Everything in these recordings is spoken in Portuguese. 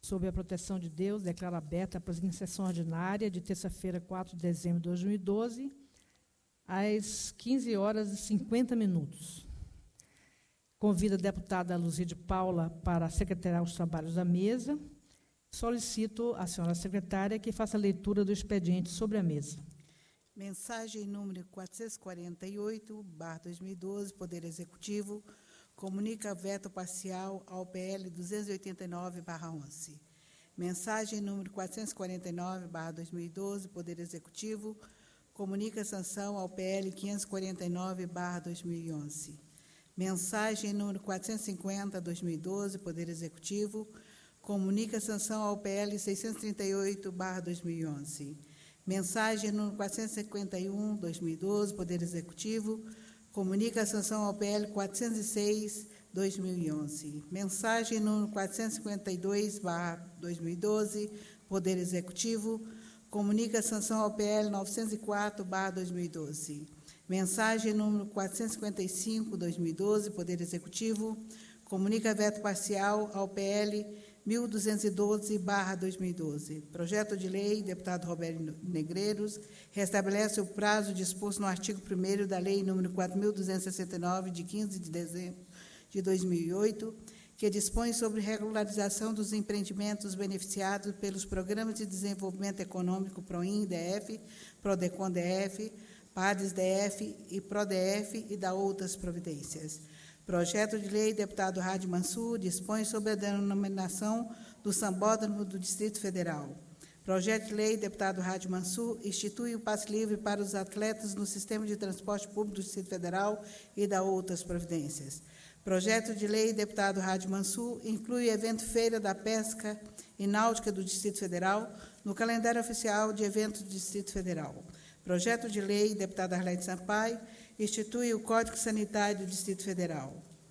sob a proteção de Deus, declaro aberta a presente sessão ordinária de terça-feira, 4 de dezembro de 2012, às 15h50. Convido a deputada Luzia de Paula para secretariar os trabalhos da mesa. Solicito à senhora secretária que faça a leitura do expediente sobre a mesa. Mensagem número 448/2012, Poder Executivo, comunica veto parcial ao PL 289/11. Mensagem número 449/2012, Poder Executivo, comunica sanção ao PL 549/2011. Mensagem número 450/2012, Poder Executivo, comunica sanção ao PL 638/2011. Mensagem número 451/2012, Poder Executivo, comunica sanção ao PL 406/2011. Mensagem número 452/2012, Poder Executivo, comunica sanção ao PL 904/2012. Mensagem número 455/2012, Poder Executivo, comunica veto parcial ao PL 1212/2012. Projeto de lei, deputado Roberto Negreiros, restabelece o prazo disposto no artigo 1º da Lei nº 4.269, de 15 de dezembro de 2008, que dispõe sobre regularização dos empreendimentos beneficiados pelos Programas de Desenvolvimento Econômico PROIN-DF, PRODECON-DF, PADES-DF e PRODEF e da outras providências. Projeto de lei, deputado Hadi Mansur, dispõe sobre a denominação do Sambódromo do Distrito Federal. Projeto de lei, deputado Hadi Mansur, institui o passe livre para os atletas no sistema de transporte público do Distrito Federal e da outras providências. Projeto de lei, deputado Hadi Mansur, inclui o evento Feira da Pesca e Náutica do Distrito Federal no calendário oficial de eventos do Distrito Federal. Projeto de lei, deputada Arlete Sampaio, institui o Código Sanitário do Distrito Federal.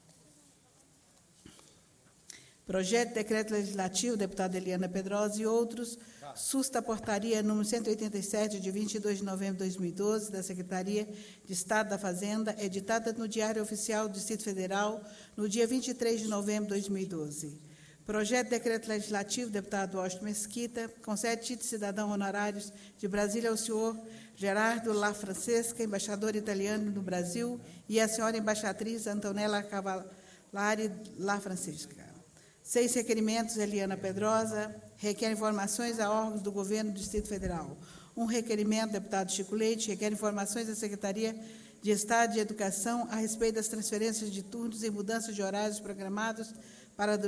Projeto de decreto legislativo, deputada Eliana Pedrosa e outros, susta a portaria número 187, de 22 de novembro de 2012, da Secretaria de Estado da Fazenda, editada no Diário Oficial do Distrito Federal, no dia 23 de novembro de 2012. Projeto de decreto legislativo, deputado Washington Mesquita, concede títulos de cidadão honorários de Brasília ao senhor Gerardo La Francesca, embaixador italiano no Brasil, e à senhora embaixatriz Antonella Cavallari La Francesca. 6 requerimentos, Eliana Pedrosa, requer informações a órgãos do Governo do Distrito Federal. 1 requerimento, deputado Chico Leite, requer informações à Secretaria de Estado de Educação a respeito das transferências de turnos e mudanças de horários programados para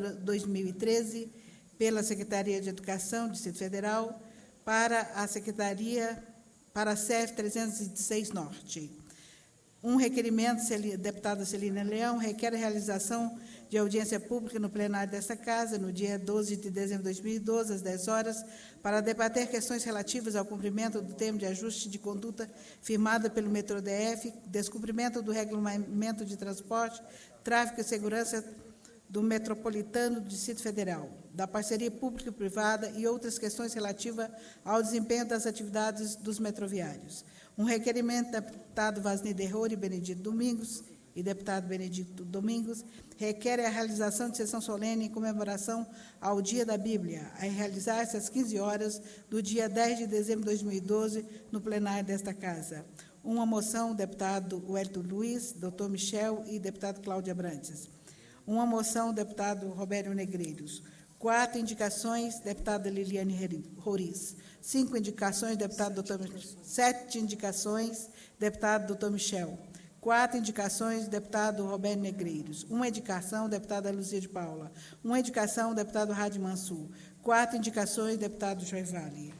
2013 pela Secretaria de Educação do Distrito Federal para a Secretaria, para a CEF 316 Norte. 1 requerimento, deputada Celina Leão, requer a realização de audiência pública no plenário desta Casa, no dia 12 de dezembro de 2012, às 10 horas, para debater questões relativas ao cumprimento do termo de ajuste de conduta firmada pelo Metrô DF, descumprimento do regulamento de transporte, tráfego e segurança do Metropolitano do Distrito Federal, da parceria público-privada e outras questões relativas ao desempenho das atividades dos metroviários. 1 requerimento, deputado Vasni Derror e Benedito Domingos, e deputado Benedito Domingos, requer a realização de sessão solene em comemoração ao Dia da Bíblia, a realizar-se às 15 horas do dia 10 de dezembro de 2012, no plenário desta Casa. 1 moção, deputado Wellington Luiz, doutor Michel e deputado Cláudia Brantes. 1 moção, deputado Roberto Negreiros. 4 indicações, deputada Liliane Roriz. 5 indicações, deputado Dr. 7 indicações, deputado Dr. Michel. 4 indicações, deputado Roberto Negreiros. 1 indicação, deputada Luzia de Paula. 1 indicação, deputado Hadi Mansur. 4 indicações, deputado Joivale.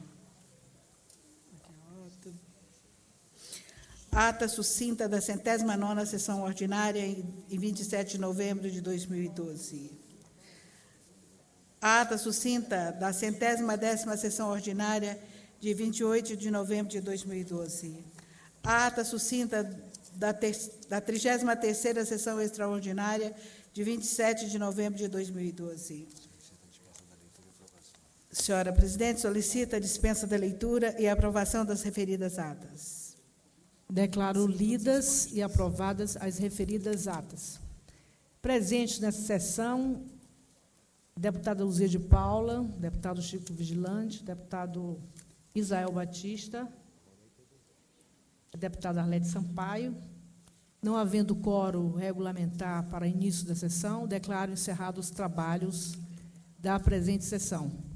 Ata sucinta da 109ª sessão ordinária, em 27 de novembro de 2012. Ata sucinta da 110ª sessão ordinária, de 28 de novembro de 2012. Ata sucinta da 33ª sessão extraordinária, de 27 de novembro de 2012. Senhora Presidente, solicita a dispensa da leitura e a aprovação das referidas atas. Declaro lidas e aprovadas as referidas atas. Presentes nessa sessão, Deputada Luzia de Paula, deputado Chico Vigilante, deputado Israel Batista, deputada Arlete Sampaio. Não havendo quórum regulamentar para início da sessão, declaro encerrados os trabalhos da presente sessão.